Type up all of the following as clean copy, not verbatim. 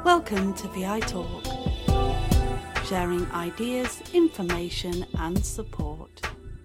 Welcome to VI Talk, sharing ideas, information and support.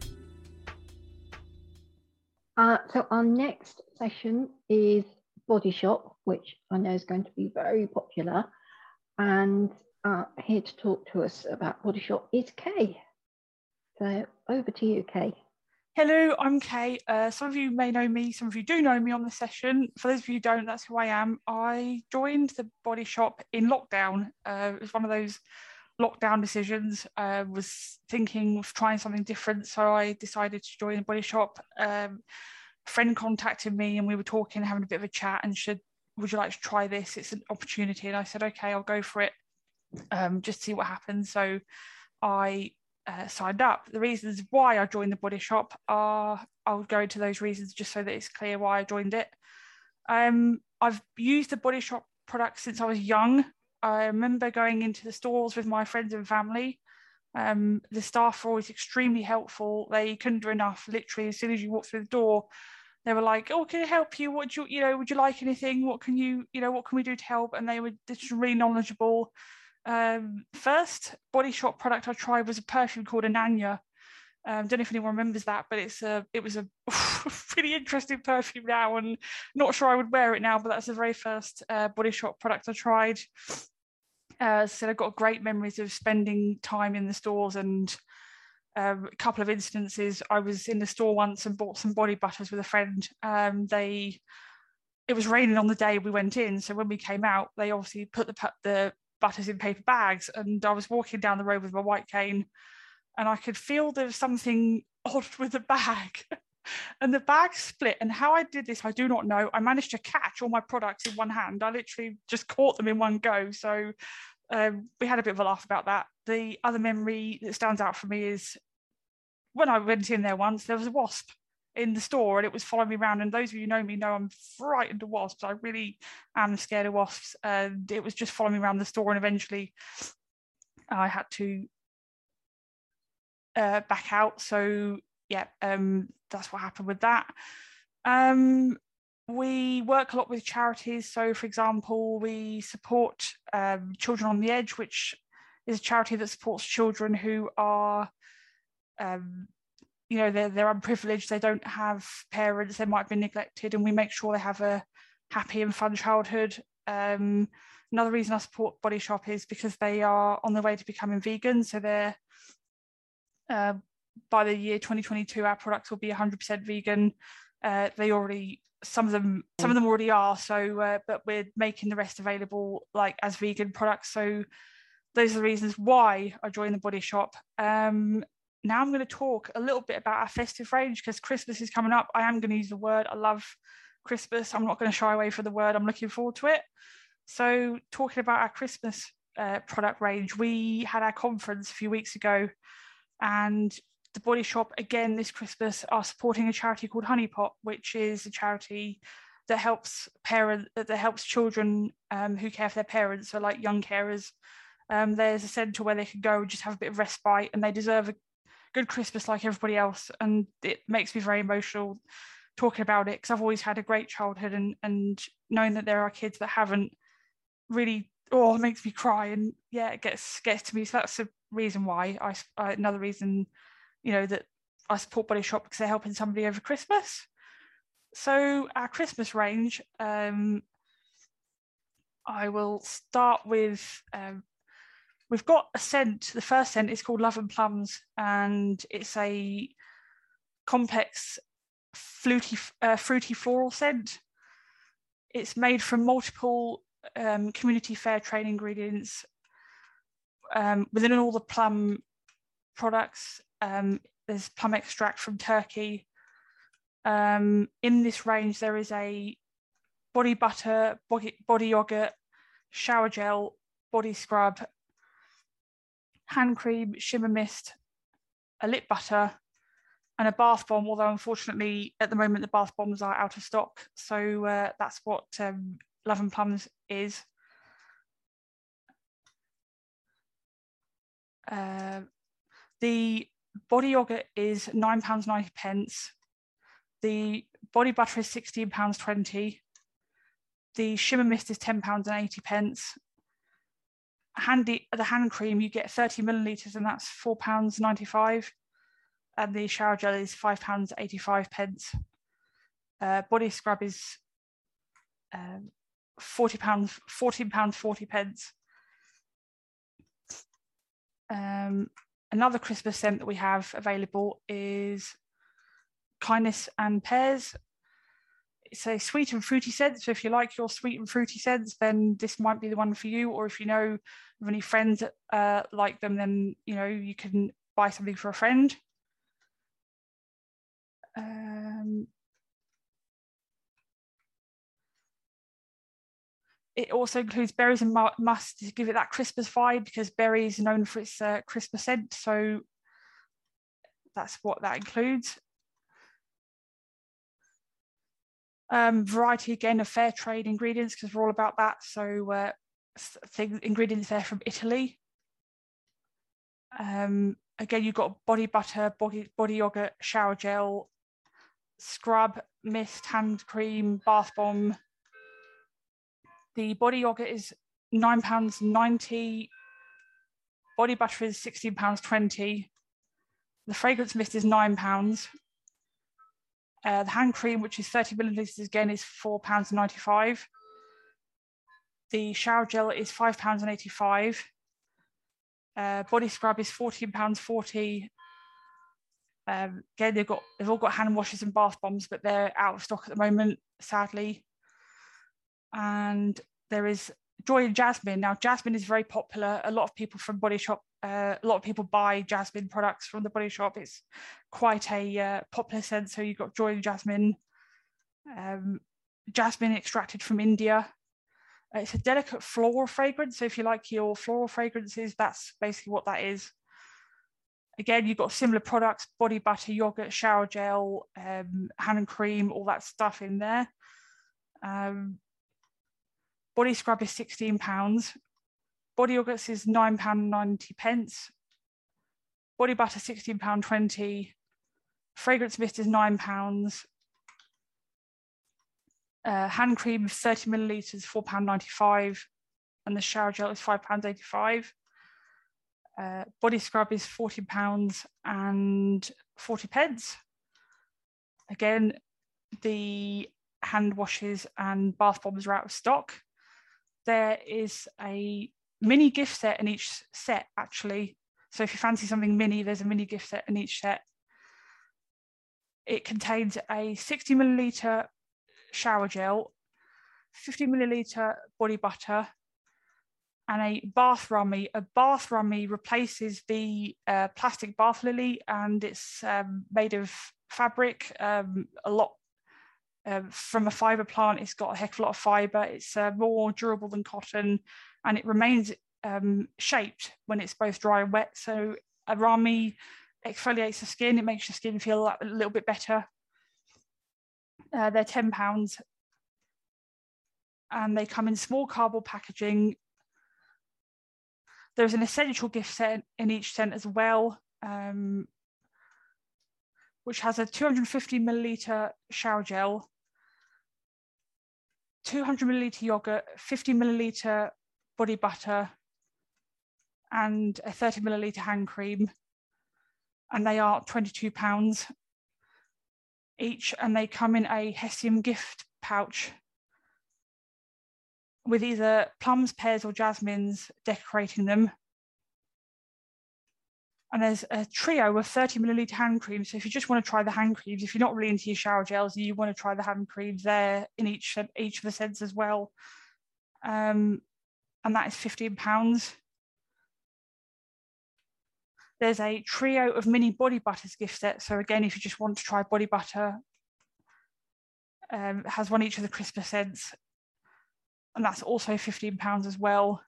So our next session is Body Shop, which I know is going to be very popular. And here to talk to us about Body Shop is Kay. So over to you, Kay. Hello, I'm Kay. Some of you may know me, some of you do know me on the session. For those of you who don't, that's who I am. I joined the Body Shop in lockdown. It was one of those lockdown decisions. Was thinking of trying something different, so I decided to join the Body Shop. A friend contacted me and we were talking, having a bit of a chat, and said, would you like to try this? It's an opportunity. And I said, okay, I'll go for it, just see what happens. So I signed up. The reasons why I joined the Body Shop are, I'll go into those reasons just so that it's clear why I joined it. I've used the Body Shop products since I was young. I remember going into the stores with my friends and family. The staff were always extremely helpful. They couldn't do enough. Literally, as soon as you walked through the door, they were like, "Oh, can I help you? What do you, would you like anything? What can what can we do to help?" And they were just really knowledgeable. First Body Shop product I tried was a perfume called Ananya. Don't know if anyone remembers that, but it was a really interesting perfume now, and not sure I would wear it now, but that's the very first Body Shop product I tried. So I got great memories of spending time in the stores, and a couple of instances. I was in the store once and bought some body butters with a friend. It was raining on the day we went in, so when we came out, they obviously put the butters in paper bags, and I was walking down the road with my white cane, and I could feel there was something odd with the bag. And the bag split, and how I did this I do not know. I managed to catch all my products in one hand. I literally just caught them in one go. So we had a bit of a laugh about that. The other memory that stands out for me is when I went in there once, there was a wasp in the store and it was following me around. And those of you who know me know I'm frightened of wasps. I really am scared of wasps. And it was just following me around the store, and eventually I had to back out. So yeah, that's what happened with that. We work a lot with charities. So for example, we support Children on the Edge, which is a charity that supports children who are they're unprivileged, they don't have parents, they might have been neglected, and we make sure they have a happy and fun childhood. Another reason I support Body Shop is because they are on their way to becoming vegan. So they're by the year 2022, our products will be 100% vegan. They already, some of them already are. So, but we're making the rest available like as vegan products. So those are the reasons why I joined the Body Shop. Now I'm going to talk a little bit about our festive range, because Christmas is coming up. I am going to use the word. I love Christmas. I'm not going to shy away from the word. I'm looking forward to it. So talking about our Christmas product range, we had our conference a few weeks ago, and the Body Shop, again, this Christmas, are supporting a charity called Honeypot, which is a charity that helps children who care for their parents, so like young carers. There's a centre where they can go and just have a bit of respite, and they deserve a good Christmas like everybody else. And it makes me very emotional talking about it, because I've always had a great childhood, and knowing that there are kids that haven't really, it makes me cry, and yeah, it gets to me. So that's a reason why another reason, that I support Body Shop, because they're helping somebody over Christmas. So our Christmas range, I will start with, we've got a scent. The first scent is called Love and Plums, and it's a complex fruity floral scent. It's made from multiple community fair trade ingredients. Within all the plum products, there's plum extract from Turkey. In this range, there is a body butter, body yogurt, shower gel, body scrub, hand cream, shimmer mist, a lip butter, and a bath bomb, although unfortunately at the moment the bath bombs are out of stock. So that's what Love and Plums is. The body yogurt is £9.90. The body butter is £16.20. The shimmer mist is £10.80. the hand cream, you get 30 millilitres, and that's £4.95. And the shower gel is £5.85. Body scrub is £14.40. Another Christmas scent that we have available is Kindness and Pears. It's a sweet and fruity scent, so if you like your sweet and fruity scents, then this might be the one for you. Or if you know of any friends that like them, then you can buy something for a friend. It also includes berries and musk to give it that Christmas vibe, because berry is known for its Christmas scent, so that's what that includes. Variety again of fair trade ingredients, because we're all about that. So ingredients there from Italy. Again, you've got body butter, body yogurt, shower gel, scrub, mist, hand cream, bath bomb. The body yogurt is £9.90. Body butter is £16.20. The fragrance mist is £9. The hand cream, which is 30 millilitres again, is £4.95. The shower gel is £5.85. Body scrub is £14.40. Again, they've all got hand washes and bath bombs, but they're out of stock at the moment, sadly. And there is Joy and Jasmine. Now, Jasmine is very popular. A lot of people from Body Shop, a lot of people buy Jasmine products from the Body Shop. It's quite a popular scent. So you've got Joy and Jasmine. Jasmine extracted from India. It's a delicate floral fragrance. So if you like your floral fragrances, that's basically what that is. Again, you've got similar products: body butter, yogurt, shower gel, hand cream, all that stuff in there. Body scrub is £16. Body yogurt is £9.90. Body butter £16.20. Fragrance mist is £9. Hand cream 30 millilitres, £4.95. And the shower gel is £5.85. Body scrub is £14.40. Again, the hand washes and bath bombs are out of stock. There is a mini gift set in each set, actually. So if you fancy something mini, there's a mini gift set in each set. It contains a 60 millilitre shower gel, 50 millilitre body butter, and a bath rummy. A bath rummy replaces the plastic bath lily, and it's made of fabric, from a fibre plant. It's got a heck of a lot of fibre. It's more durable than cotton, and it remains shaped when it's both dry and wet. So a rummy exfoliates the skin. It makes your skin feel a little bit better. They're £10, and they come in small cardboard packaging. There's an essential gift set in each scent as well, which has a 250 millilitre shower gel, 200 millilitre yogurt, 50 millilitre body butter, and a 30 millilitre hand cream. And they are £22 each, and they come in a Hessian gift pouch with either plums, pears, or jasmines decorating them. And there's a trio of 30 millilitre hand creams. So if you just want to try the hand creams, if you're not really into your shower gels, you want to try the hand creams, there in each of the scents as well. And that is £15. There's a trio of mini body butters gift set. So again, if you just want to try body butter, it has one each of the Christmas scents. And that's also £15 as well.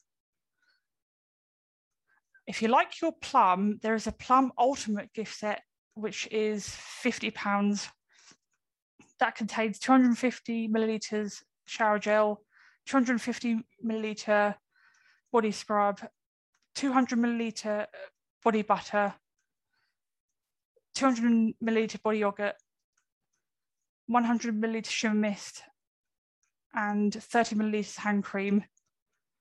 If you like your plum, there is a plum ultimate gift set, which is £50. That contains 250 millilitres shower gel, 250 millilitre body scrub, 200 millilitre body butter, 200 millilitre body yogurt, 100 millilitre shimmer mist, and 30 millilitres hand cream.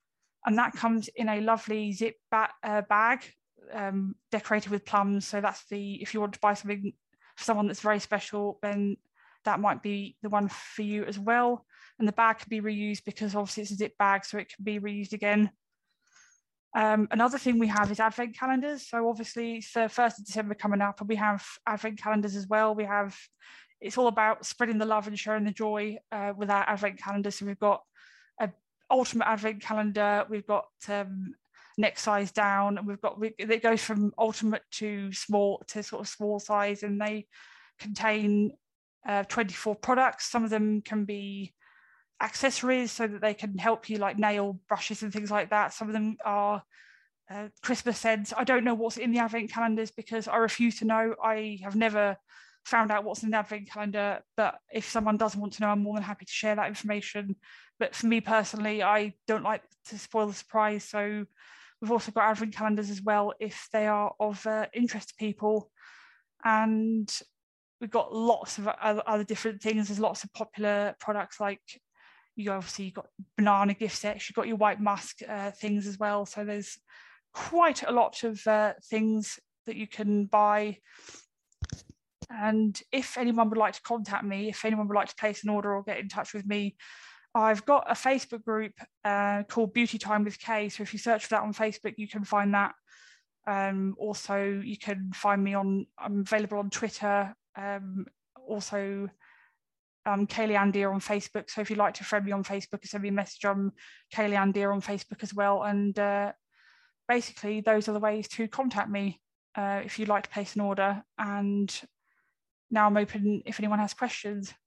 and that comes in a lovely zip bag decorated with plums. So that's if you want to buy something for someone that's very special, then that might be the one for you as well. And the bag can be reused because obviously it's a zip bag, so it can be reused again. Another thing we have is advent calendars. So obviously it's the 1st of December coming up, and we have advent calendars as well. It's all about spreading the love and sharing the joy with our advent calendars. So we've got an ultimate advent calendar, we've got next size down, and it goes from ultimate to small to sort of small size, and they contain 24 products. Some of them can be accessories so that they can help you, like nail brushes and things like that. Some of them are Christmas scents. I don't know what's in the advent calendars because I refuse to know. I have never found out what's in the advent calendar, but if someone does want to know, I'm more than happy to share that information. But for me personally, I don't like to spoil the surprise, so we've also got advent calendars as well if they are of interest to people. And we've got lots of other different things. There's lots of popular products, like you've got banana gift sets, you've got your white musk things as well. So there's quite a lot of things that you can buy. And if anyone would like to contact me, if anyone would like to place an order or get in touch with me, I've got a Facebook group called Beauty Time with Kay. So if you search for that on Facebook, you can find that. Also, you can find me I'm available on Twitter. Also, Kayleigh Deer on Facebook. So if you'd like to friend me on Facebook and send me a message, I'm Kayleigh Deer on Facebook as well. And basically, those are the ways to contact me if you'd like to place an order. And now I'm open if anyone has questions.